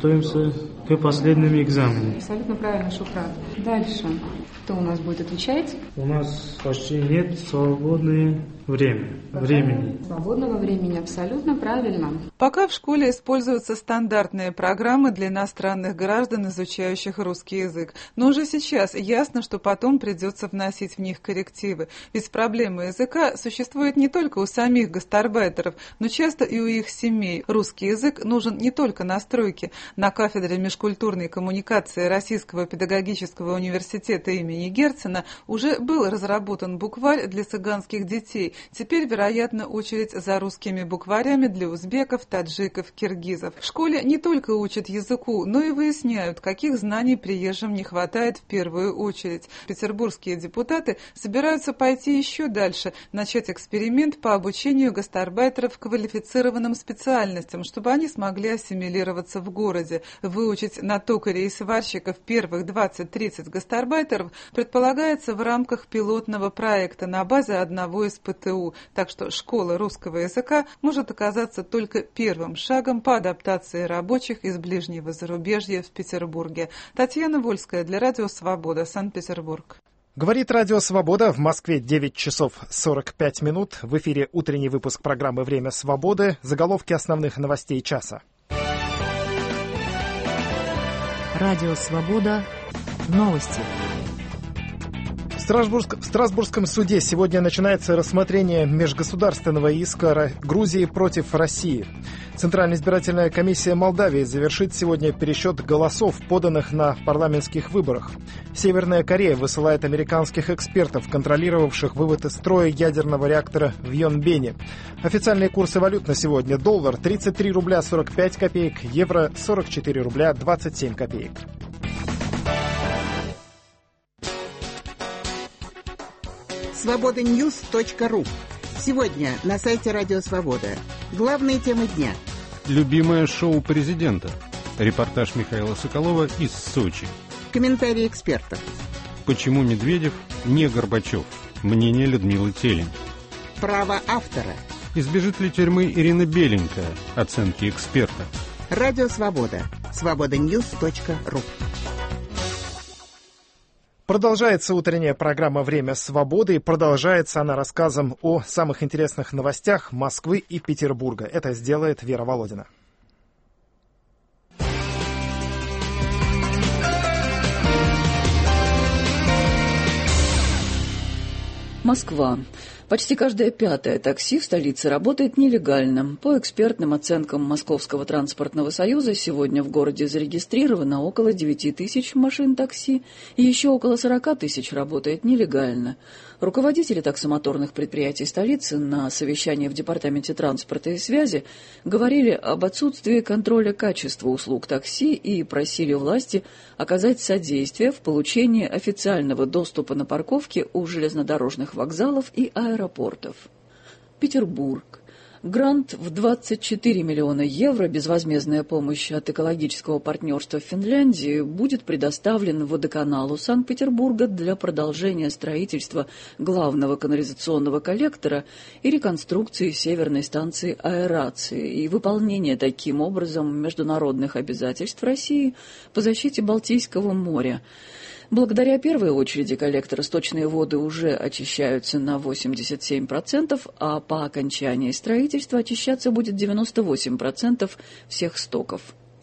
к последним экзаменам. Абсолютно правильно, Шуфрат. Дальше. Кто у нас будет отвечать? У нас почти нет свободного времени. Свободного времени, абсолютно правильно. Пока в школе используются стандартные программы для иностранных граждан, изучающих русский язык. Но уже сейчас ясно, что потом придется вносить в них коррективы. Ведь проблема языка существует не только у самих гастарбайтеров, но часто и у их семей. Русский язык нужен не только на стройке. На кафедре межкультурной коммуникации Российского педагогического университета имени Герцена уже был разработан букварь для цыганских детей. Теперь, вероятно, очередь за русскими букварями для узбеков, таджиков, киргизов. В школе не только учат языку, но и выясняют, каких знаний приезжим не хватает в первую очередь. Петербургские депутаты собираются пойти еще дальше, начать эксперимент по обучению гастарбайтеров квалифицированным специальностям, чтобы они смогли ассимилироваться в городе. Выучить на токаря и сварщиков первых 20-30 гастарбайтеров предполагается в рамках пилотного проекта на базе одного из ПТУ. Так что школа русского языка может оказаться только первым шагом по адаптации рабочих из ближнего зарубежья в Петербурге. Татьяна Вольская для Радио Свобода, Санкт-Петербург. Говорит Радио Свобода. В Москве 9 часов 45 минут. В эфире утренний выпуск программы «Время свободы». Заголовки основных новостей часа. Радио Свобода. Новости. В Страсбургском суде сегодня начинается рассмотрение межгосударственного иска Грузии против России. Центральная избирательная комиссия Молдавии завершит сегодня пересчет голосов, поданных на парламентских выборах. Северная Корея высылает американских экспертов, контролировавших вывод из строя ядерного реактора в Йонбене. Официальные курсы валют на сегодня: доллар 33 рубля 45 копеек, евро 44 рубля 27 копеек. Свобода-Ньюс.ру. Сегодня на сайте Радио Свобода. Главные темы дня. Любимое шоу президента. Репортаж Михаила Соколова из Сочи. Комментарии экспертов. Почему Медведев не Горбачев? Мнение Людмилы Телень. Право автора. Избежит ли тюрьмы Ирина Беленькая? Оценки эксперта. Радио Свобода. Свободаньюз.ру. Продолжается утренняя программа «Время свободы», и продолжается она рассказом о самых интересных новостях Москвы и Петербурга. Это сделает Вера Володина. Москва. Почти каждое пятое такси в столице работает нелегально. По экспертным оценкам Московского транспортного союза, сегодня в городе зарегистрировано около 9 тысяч машин такси, и еще около 40 тысяч работает нелегально. Руководители таксомоторных предприятий столицы на совещании в Департаменте транспорта и связи говорили об отсутствии контроля качества услуг такси и просили власти оказать содействие в получении официального доступа на парковки у железнодорожных вокзалов и аэропортов. Петербург. Грант в 24 миллиона евро, безвозмездная помощь от экологического партнерства в Финляндии, будет предоставлен водоканалу Санкт-Петербурга для продолжения строительства главного канализационного коллектора и реконструкции северной станции аэрации и выполнения таким образом международных обязательств России по защите Балтийского моря. Благодаря первой очереди коллектора сточные воды уже очищаются на 87%, а по окончании строительства очищаться будет 98% всех стоков.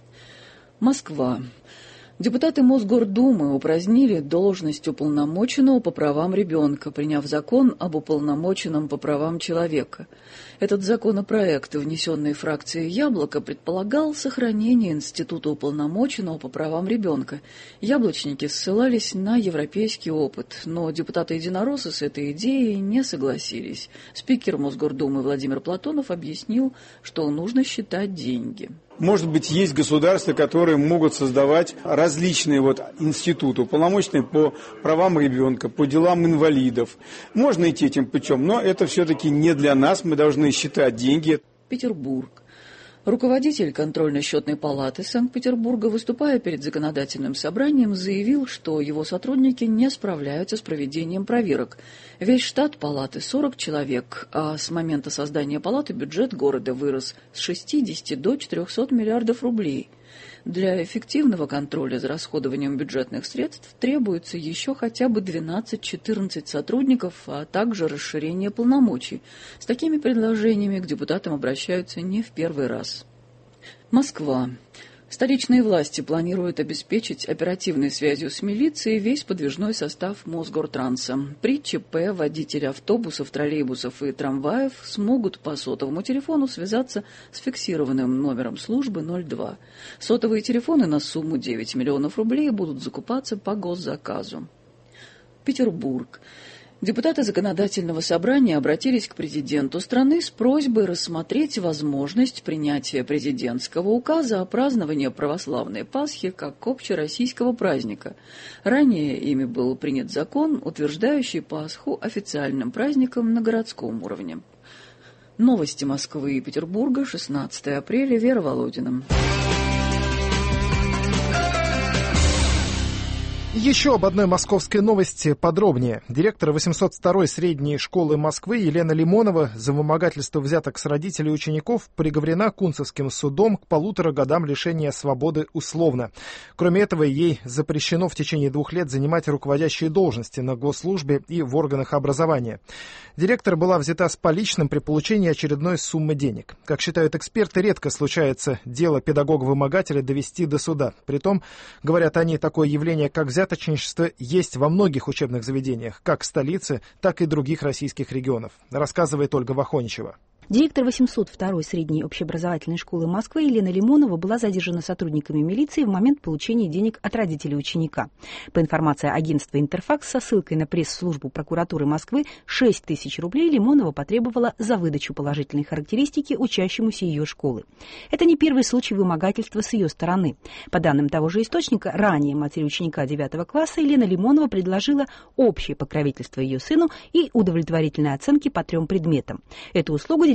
Москва. Депутаты Мосгордумы упразднили должность уполномоченного по правам ребенка, приняв закон об уполномоченном по правам человека. Этот законопроект, внесенный фракцией «Яблоко», предполагал сохранение института уполномоченного по правам ребенка. Яблочники ссылались на европейский опыт, но депутаты-единороссы с этой идеей не согласились. Спикер Мосгордумы Владимир Платонов объяснил, что нужно считать деньги. Может быть, есть государства, которые могут создавать различные институты, уполномоченные по правам ребенка, по делам инвалидов. Можно идти этим путем, но это все-таки не для нас, мы должны считать деньги. Петербург. Руководитель контрольно-счетной палаты Санкт-Петербурга, выступая перед законодательным собранием, заявил, что его сотрудники не справляются с проведением проверок. Весь штат палаты 40 человек, а с момента создания палаты бюджет города вырос с 60 до 400 миллиардов рублей. Для эффективного контроля за расходованием бюджетных средств требуется еще хотя бы 12-14 сотрудников, а также расширение полномочий. С такими предложениями к депутатам обращаются не в первый раз. Москва. Столичные власти планируют обеспечить оперативной связью с милицией весь подвижной состав Мосгортранса. При ЧП водители автобусов, троллейбусов и трамваев смогут по сотовому телефону связаться с фиксированным номером службы 02. Сотовые телефоны на сумму 9 миллионов рублей будут закупаться по госзаказу. Петербург. Депутаты законодательного собрания обратились к президенту страны с просьбой рассмотреть возможность принятия президентского указа о праздновании православной Пасхи как общероссийского праздника. Ранее ими был принят закон, утверждающий Пасху официальным праздником на городском уровне. Новости Москвы и Петербурга, 16 апреля, Вера Володина. Еще об одной московской новости подробнее. Директор 802-й средней школы Москвы Елена Лимонова за вымогательство взяток с родителей учеников приговорена Кунцевским судом к 1,5 годам лишения свободы условно. Кроме этого, ей запрещено в течение 2 лет занимать руководящие должности на госслужбе и в органах образования. Директор была взята с поличным при получении очередной суммы денег. Как считают эксперты, редко случается дело педагога-вымогателя довести до суда. Притом, говорят они, такое явление, как взяточничество, есть во многих учебных заведениях, как в столице, так и других российских регионов, рассказывает Ольга Вахоничева. Директор 802-й средней общеобразовательной школы Москвы Елена Лимонова была задержана сотрудниками милиции в момент получения денег от родителей ученика. По информации агентства «Интерфакс» со ссылкой на пресс-службу прокуратуры Москвы, 6 тысяч рублей Лимонова потребовала за выдачу положительной характеристики учащемуся ее школы. Это не первый случай вымогательства с ее стороны. По данным того же источника, ранее матери ученика 9 класса Елена Лимонова предложила общее покровительство ее сыну и удовлетворительные оценки по 3 предметам. Эту услугу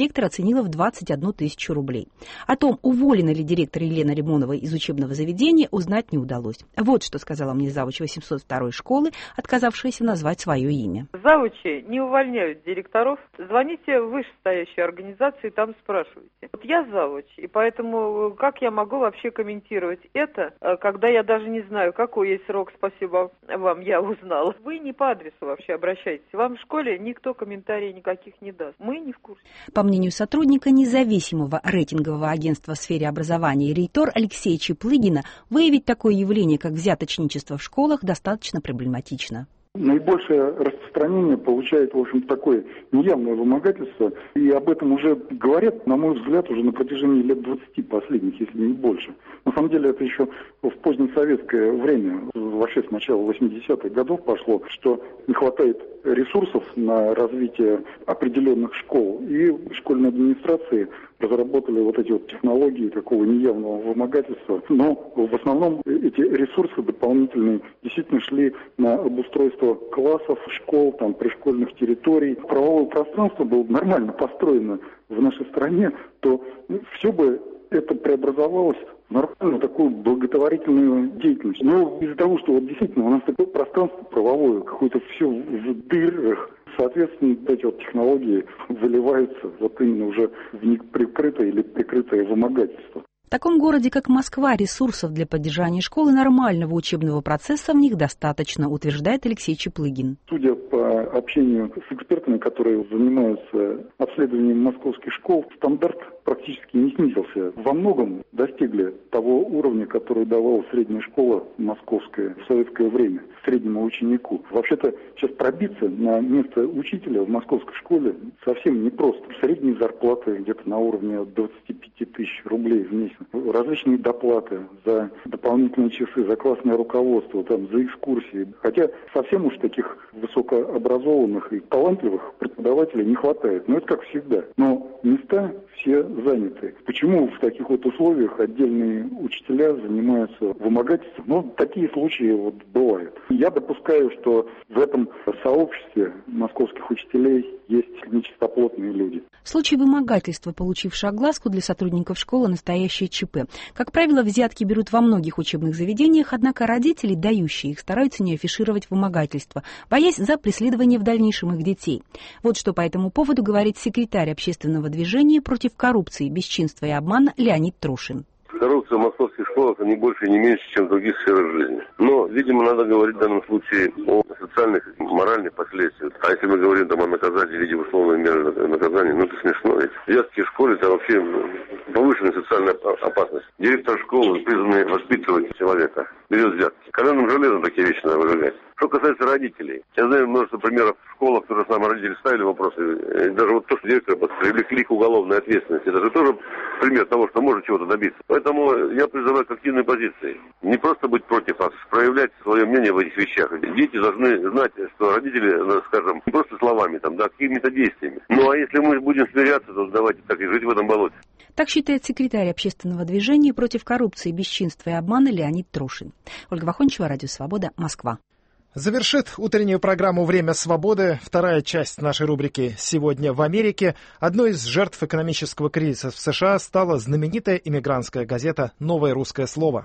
директор оценила в 21 тысячу рублей. О том, уволена ли директор Елена Лимонова из учебного заведения, узнать не удалось. Вот что сказала мне завуч 802 школы, отказавшаяся назвать свое имя. Завучи не увольняют директоров. Звоните в вышестоящие организации, там спрашивайте. Вот я завуч, и поэтому как я могу вообще комментировать это, когда я даже не знаю, какой есть срок, спасибо вам, я узнала. Вы не по адресу вообще обращайтесь. Вам в школе никто комментариев никаких не даст. Мы не в курсе. По мнению сотрудника независимого рейтингового агентства в сфере образования «Рейтор» Алексея Чаплыгина, выявить такое явление, как взяточничество в школах, достаточно проблематично. Наибольшее распространение получает, в общем, такое неявное вымогательство, и об этом уже говорят, на мой взгляд, уже на протяжении лет 20 последних, если не больше. На самом деле это еще в позднесоветское время, вообще с начала 80-х годов пошло, что не хватает ресурсов на развитие определенных школ, и школьные администрации разработали вот эти вот технологии такого неявного вымогательства. Но в основном эти ресурсы дополнительные действительно шли на обустройство классов, школ, там, пришкольных территорий. Правовое пространство было нормально построено в нашей стране, то все бы это преобразовалось в нормальную такую благотворительную деятельность. Но из-за того, что вот действительно у нас такое пространство правовое, какое-то все в дырах, соответственно, эти вот технологии выливаются вот именно уже в неприкрытое или прикрытое вымогательство. В таком городе, как Москва, ресурсов для поддержания школы нормального учебного процесса в них достаточно, утверждает Алексей Чаплыгин. Судя по общению с экспертами, которые занимаются обследованием московских школ, стандарт практически не снизился. Во многом достигли того уровня, который давала средняя школа московская в советское время среднему ученику. Вообще-то сейчас пробиться на место учителя в московской школе совсем непросто. Средние зарплаты где-то на уровне 25 тысяч рублей в месяц. Различные доплаты за дополнительные часы, за классное руководство, там, за экскурсии. Хотя совсем уж таких высокообразованных и талантливых преподавателей не хватает. Но это как всегда. Но места все заняты. Почему в таких вот условиях отдельные учителя занимаются вымогательством? Ну, такие случаи вот бывают. Я допускаю, что в этом сообществе московских учителей есть нечистоплотные люди. Случай вымогательства, получивший огласку для сотрудников школы, настоящее ЧП. Как правило, взятки берут во многих учебных заведениях, однако родители, дающие их, стараются не афишировать вымогательство, боясь за преследование в дальнейшем их детей. Вот что по этому поводу говорит секретарь общественного движения против коррупции, бесчинства и обмана Леонид Трушин. Коррупция в московских школах не больше и не меньше, чем в других сферах жизни. Но, видимо, надо говорить в данном случае о социальных и моральных последствиях. А если мы говорим там о наказании в виде условной меры наказания, ну это смешно. Взятки в школе это вообще повышенная социальная опасность. Директор школы призванный воспитывать человека, берет взятки. Каленым железом такие вещи надо выжигать. Что касается родителей, я знаю множество примеров в школах, которые с нами родители ставили вопросы. И даже вот то, что директора привлекли к уголовной ответственности, это же тоже пример того, что можно чего-то добиться. Поэтому я призываю к активной позиции. Не просто быть против, а проявлять свое мнение в этих вещах. Дети должны знать, что родители, скажем, не просто словами, там, да, какими-то действиями. Ну а если мы будем смиряться, то давайте так и жить в этом болоте. Так считает секретарь общественного движения против коррупции, бесчинства и обмана Леонид Трушин. Ольга Вахончева, Радио Свобода, Москва. Завершит утреннюю программу «Время свободы» вторая часть нашей рубрики «Сегодня в Америке». Одной из жертв экономического кризиса в США стала знаменитая иммигрантская газета «Новое русское слово».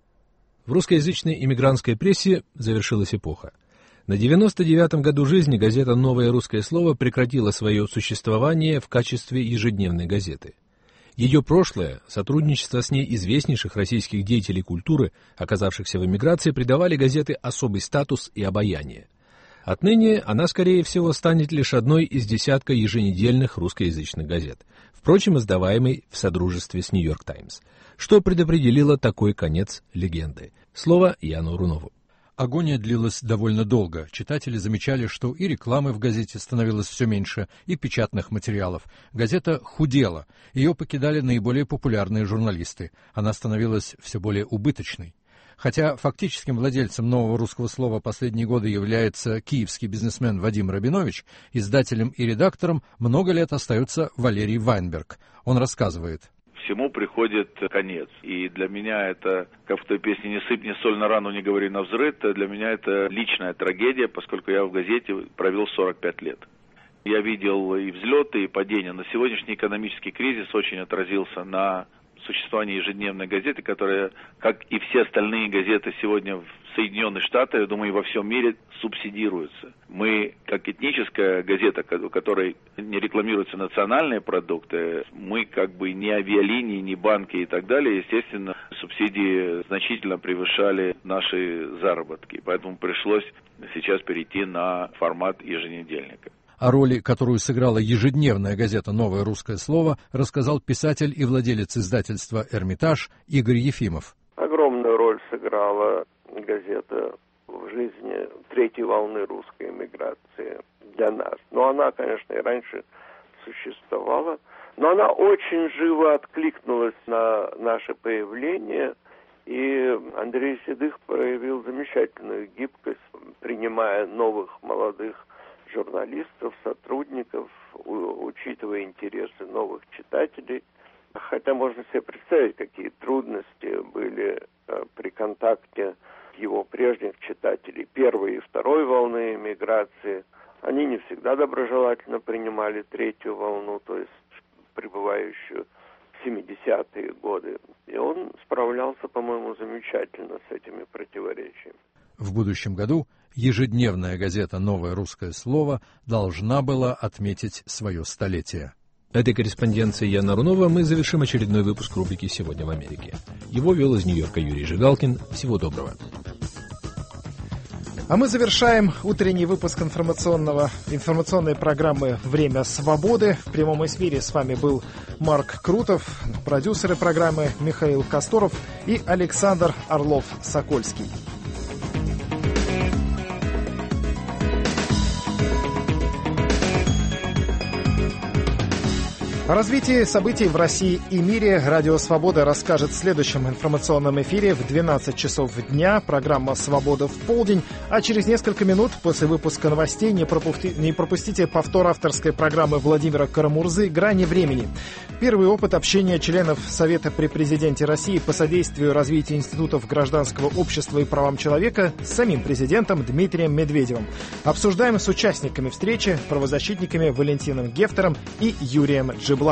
В русскоязычной иммигрантской прессе завершилась эпоха. На 99-м году жизни газета «Новое русское слово» прекратила свое существование в качестве ежедневной газеты. Ее прошлое, сотрудничество с ней известнейших российских деятелей культуры, оказавшихся в эмиграции, придавали газете особый статус и обаяние. Отныне она, скорее всего, станет лишь одной из десятка еженедельных русскоязычных газет, впрочем, издаваемой в содружестве с «Нью-Йорк Таймс», что предопределило такой конец легенды. Слово Яну Рунову. Агония длилась довольно долго. Читатели замечали, что и рекламы в газете становилось все меньше, и печатных материалов. Газета худела. Ее покидали наиболее популярные журналисты. Она становилась все более убыточной. Хотя фактическим владельцем «Нового русского слова» последние годы является киевский бизнесмен Вадим Рабинович, издателем и редактором много лет остается Валерий Вайнберг. Он рассказывает. Всему приходит конец. И для меня это, как в той песне «Не сыпь ни соль на рану, не говори на взрыв», для меня это личная трагедия, поскольку я в газете провел 45 лет. Я видел и взлеты, и падения. Но сегодняшний экономический кризис очень отразился на существовании ежедневной газеты, которая, как и все остальные газеты сегодня в Соединенных Штатах, я думаю, и во всем мире субсидируются. Мы, как этническая газета, у которой не рекламируются национальные продукты, мы как бы не авиалинии, не банки и так далее, естественно, субсидии значительно превышали наши заработки. Поэтому пришлось сейчас перейти на формат еженедельника. О роли, которую сыграла ежедневная газета «Новое русское слово», рассказал писатель и владелец издательства «Эрмитаж» Игорь Ефимов. Огромную роль сыграла газета в жизни третьей волны русской эмиграции для нас. Но она, конечно, и раньше существовала. Но она очень живо откликнулась на наше появление. И Андрей Седых проявил замечательную гибкость, принимая новых молодых журналистов, сотрудников, учитывая интересы новых читателей. Хотя можно себе представить, какие трудности были при контакте его прежних читателей первой и второй волны эмиграции. Они не всегда доброжелательно принимали третью волну, то есть пребывающую в 70-е годы. И он справлялся, по-моему, замечательно с этими противоречиями. В будущем году ежедневная газета «Новое русское слово» должна была отметить свое столетие. Этой корреспонденцией Яна Рунова мы завершим очередной выпуск рубрики «Сегодня в Америке». Его вел из Нью-Йорка Юрий Жигалкин. Всего доброго. А мы завершаем утренний выпуск информационной программы «Время свободы». В прямом эфире с вами был Марк Крутов, продюсеры программы Михаил Косторов и Александр Орлов-Сокольский. О развитии событий в России и мире «Радио Свобода» расскажет в следующем информационном эфире в 12 часов дня. Программа «Свобода в полдень». А через несколько минут после выпуска новостей не пропустите повтор авторской программы Владимира Карамурзы «Грани времени». Первый опыт общения членов Совета при президенте России по содействию развитию институтов гражданского общества и правам человека с самим президентом Дмитрием Медведевым. Обсуждаем с участниками встречи, правозащитниками Валентином Гефтером и Юрием Джибладзе.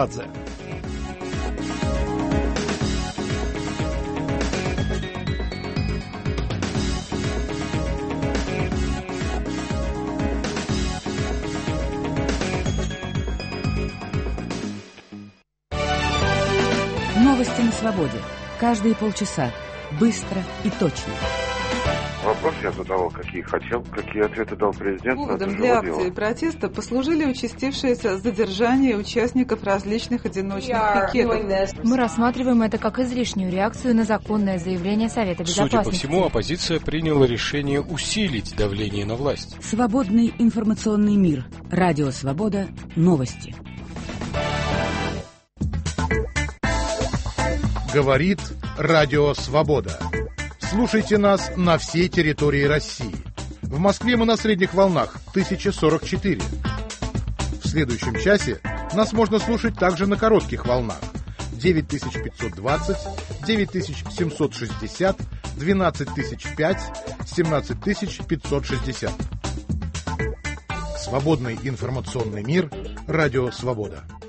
Новости на свободе. Каждые полчаса. Быстро и точно. Вопрос я задавал, какие хотел, какие ответы дал президент. Поводом для акции протеста послужили участившиеся задержания участников различных одиночных пикетов. Мы рассматриваем это как излишнюю реакцию на законное заявление Совета Безопасности. Судя по всему, оппозиция приняла решение усилить давление на власть. Свободный информационный мир. Радио Свобода. Новости. Говорит Радио Свобода. Слушайте нас на всей территории России. В Москве мы на средних волнах 1044. В следующем часе нас можно слушать также на коротких волнах 9520, 9760, 12005, 17560. Свободный информационный мир. Радио Свобода.